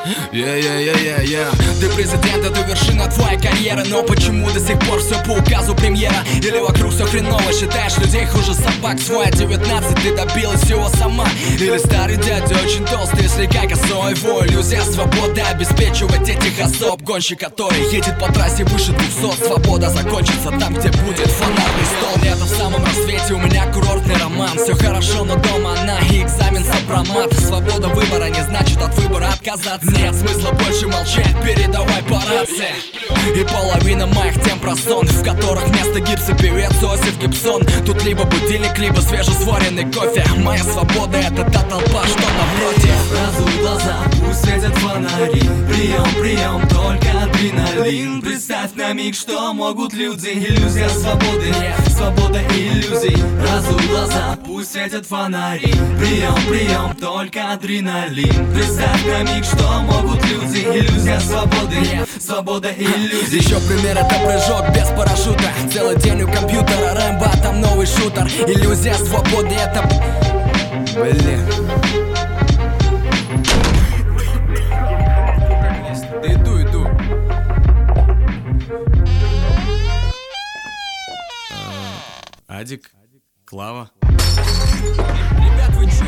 Ты президент, это вершина твоей карьеры. Но почему до сих пор все по указу премьера? Или вокруг все хреново, считаешь людей хуже собак? Свой 19 ты добилась всего сама. Или старый дядя очень толстый, слегка косой. Его иллюзия свободы обеспечивать этих особ. Гонщик, который едет по трассе выше 200. Свобода закончится там, где будет фонарный стол. Лето в самом рассвете, у меня курортный роман. Все хорошо, но дома она и экзамен сопромат. Свобода выбора не значит от выбора отказаться. Нет смысла больше молчать, передавай по рации. И половина моих тем про сон, в которых вместо гипса певец Осип Гибсон. Тут либо будильник, либо свежесваренный кофе. Моя свобода — это та толпа, что напротив. Разуй глаза, пусть светят фонари. Прием, прием, только адреналин. Представь на миг, что могут люди. Иллюзия свободы, свобода иллюзий. Разуй глаза, пусть светят фонари. Прием, прием, только адреналин. Представь на миг, что могут люди. Иллюзия свободы, свобода иллюзий. Еще пример — это прыжок без парашюта. Целый день у компьютера, Рэмбо, там новый шутер. Иллюзия свободы — это... Блин. Да иду. Адик, Клава. Ребят, вы чё,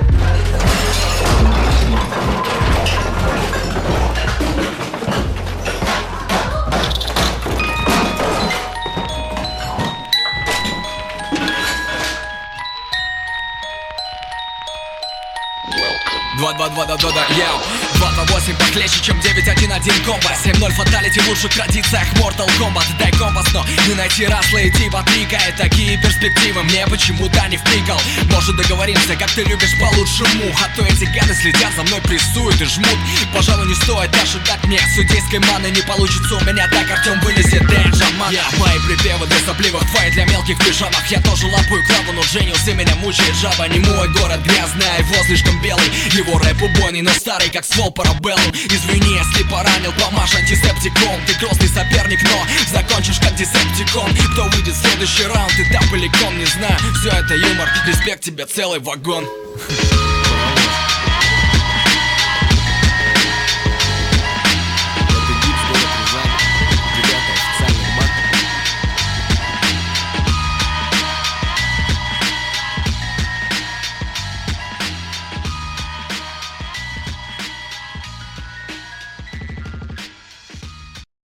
2-2-2, да-да-да, яу. 2-2-8 похлеще, чем 9-1-1 комбо. 7-0 фаталити в лучших традициях Mortal Kombat. Дай компас, но не найти расла и типа трика. И такие перспективы мне почему-то не вприкал. Может, договоримся, как ты любишь по-лучшему. А то эти гады следят за мной, прессуют и жмут. Пожалуй, не стоит ожидать мне судейской маны. Не получится у меня так, Артем вынесет Денджаман. Мои припевы для сопливых, твои для мелких пижамах. Я тоже лапаю клаву, но женился, меня мучает жаба. Не мой город грязный, а его слишком белый. Его рэп убойный, но старый, как ствол парабеллум. Извини, если поранил, помажь антисептиком. Ты грозный соперник, но закончишь как десептикон. Кто выйдет в следующий раунд, ты там или ком, не знаю. Все это юмор, респект тебе целый вагон.